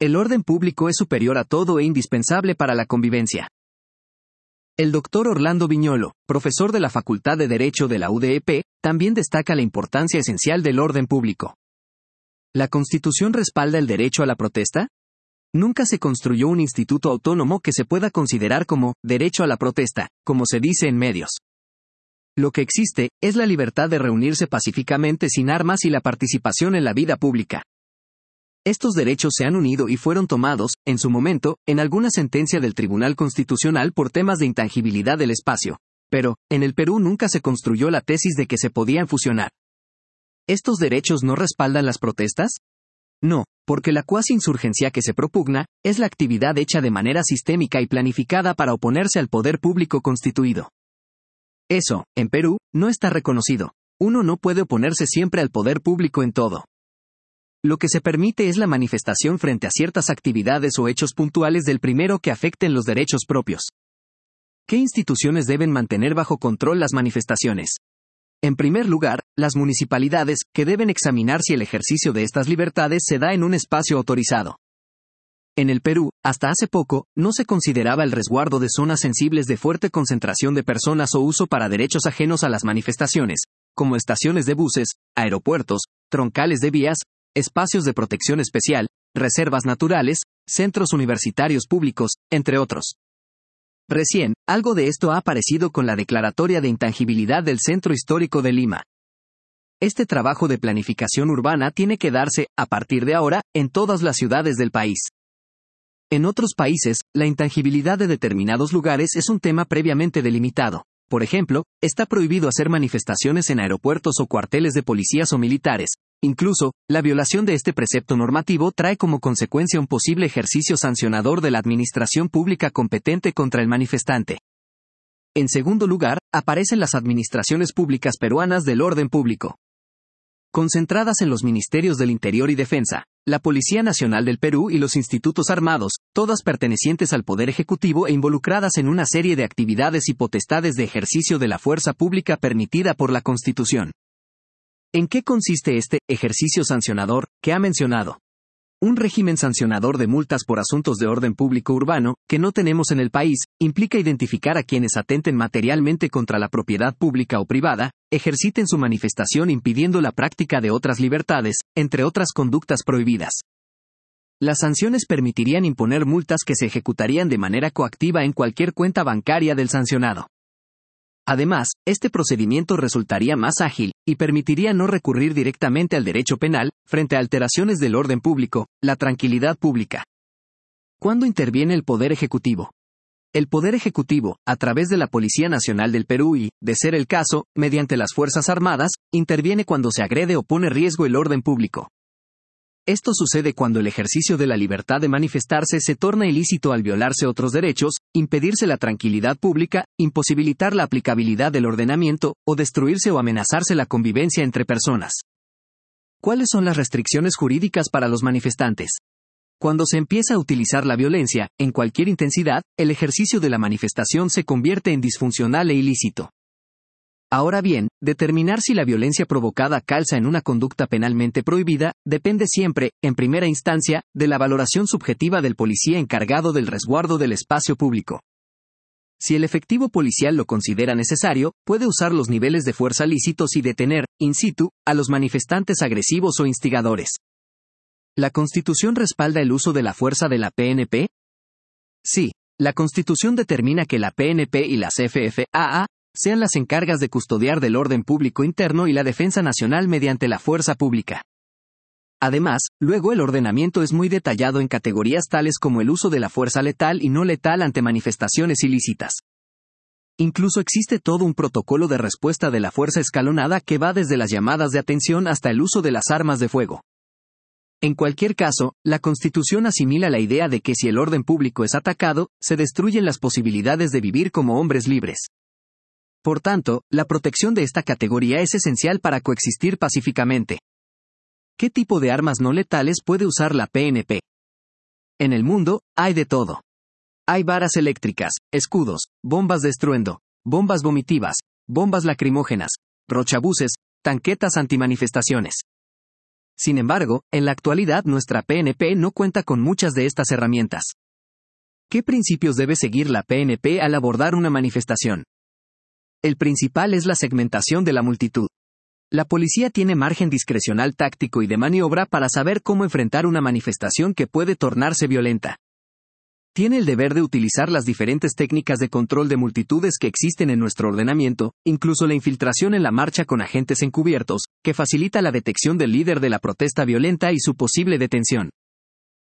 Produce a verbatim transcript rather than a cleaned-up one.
El orden público es superior a todo e indispensable para la convivencia. El doctor Orlando Viñolo, profesor de la Facultad de Derecho de la U D E P, también destaca la importancia esencial del orden público. ¿La Constitución respalda el derecho a la protesta? Nunca se construyó un instituto autónomo que se pueda considerar como derecho a la protesta, como se dice en medios. Lo que existe es la libertad de reunirse pacíficamente sin armas y la participación en la vida pública. Estos derechos se han unido y fueron tomados, en su momento, en alguna sentencia del Tribunal Constitucional por temas de intangibilidad del espacio. Pero, en el Perú nunca se construyó la tesis de que se podían fusionar. ¿Estos derechos no respaldan las protestas? No, porque la cuasi insurgencia que se propugna, es la actividad hecha de manera sistémica y planificada para oponerse al poder público constituido. Eso, en Perú, no está reconocido. Uno no puede oponerse siempre al poder público en todo. Lo que se permite es la manifestación frente a ciertas actividades o hechos puntuales del primero que afecten los derechos propios. ¿Qué instituciones deben mantener bajo control las manifestaciones? En primer lugar, las municipalidades, que deben examinar si el ejercicio de estas libertades se da en un espacio autorizado. En el Perú, hasta hace poco, no se consideraba el resguardo de zonas sensibles de fuerte concentración de personas o uso para derechos ajenos a las manifestaciones, como estaciones de buses, aeropuertos, troncales de vías, espacios de protección especial, reservas naturales, centros universitarios públicos, entre otros. Recién, algo de esto ha aparecido con la Declaratoria de Intangibilidad del Centro Histórico de Lima. Este trabajo de planificación urbana tiene que darse, a partir de ahora, en todas las ciudades del país. En otros países, la intangibilidad de determinados lugares es un tema previamente delimitado. Por ejemplo, está prohibido hacer manifestaciones en aeropuertos o cuarteles de policías o militares. Incluso, la violación de este precepto normativo trae como consecuencia un posible ejercicio sancionador de la administración pública competente contra el manifestante. En segundo lugar, aparecen las administraciones públicas peruanas del orden público. Concentradas en los Ministerios del Interior y Defensa, la Policía Nacional del Perú y los institutos armados, todas pertenecientes al Poder Ejecutivo e involucradas en una serie de actividades y potestades de ejercicio de la fuerza pública permitida por la Constitución. ¿En qué consiste este ejercicio sancionador que ha mencionado? Un régimen sancionador de multas por asuntos de orden público urbano, que no tenemos en el país, implica identificar a quienes atenten materialmente contra la propiedad pública o privada, ejerciten su manifestación impidiendo la práctica de otras libertades, entre otras conductas prohibidas. Las sanciones permitirían imponer multas que se ejecutarían de manera coactiva en cualquier cuenta bancaria del sancionado. Además, este procedimiento resultaría más ágil, y permitiría no recurrir directamente al derecho penal, frente a alteraciones del orden público, la tranquilidad pública. ¿Cuándo interviene el Poder Ejecutivo? El Poder Ejecutivo, a través de la Policía Nacional del Perú y, de ser el caso, mediante las Fuerzas Armadas, interviene cuando se agrede o pone en riesgo el orden público. Esto sucede cuando el ejercicio de la libertad de manifestarse se torna ilícito al violarse otros derechos, impedirse la tranquilidad pública, imposibilitar la aplicabilidad del ordenamiento, o destruirse o amenazarse la convivencia entre personas. ¿Cuáles son las restricciones jurídicas para los manifestantes? Cuando se empieza a utilizar la violencia, en cualquier intensidad, el ejercicio de la manifestación se convierte en disfuncional e ilícito. Ahora bien, determinar si la violencia provocada calza en una conducta penalmente prohibida, depende siempre, en primera instancia, de la valoración subjetiva del policía encargado del resguardo del espacio público. Si el efectivo policial lo considera necesario, puede usar los niveles de fuerza lícitos y detener, in situ, a los manifestantes agresivos o instigadores. ¿La Constitución respalda el uso de la fuerza de la P N P? Sí, la Constitución determina que la P N P y la C F F A A sean las encargas de custodiar del orden público interno y la defensa nacional mediante la fuerza pública. Además, luego el ordenamiento es muy detallado en categorías tales como el uso de la fuerza letal y no letal ante manifestaciones ilícitas. Incluso existe todo un protocolo de respuesta de la fuerza escalonada que va desde las llamadas de atención hasta el uso de las armas de fuego. En cualquier caso, la Constitución asimila la idea de que si el orden público es atacado, se destruyen las posibilidades de vivir como hombres libres. Por tanto, la protección de esta categoría es esencial para coexistir pacíficamente. ¿Qué tipo de armas no letales puede usar la P N P? En el mundo, hay de todo. Hay varas eléctricas, escudos, bombas de estruendo, bombas vomitivas, bombas lacrimógenas, rochabuses, tanquetas antimanifestaciones. Sin embargo, en la actualidad nuestra P N P no cuenta con muchas de estas herramientas. ¿Qué principios debe seguir la P N P al abordar una manifestación? El principal es la segmentación de la multitud. La policía tiene margen discrecional táctico y de maniobra para saber cómo enfrentar una manifestación que puede tornarse violenta. Tiene el deber de utilizar las diferentes técnicas de control de multitudes que existen en nuestro ordenamiento, incluso la infiltración en la marcha con agentes encubiertos, que facilita la detección del líder de la protesta violenta y su posible detención.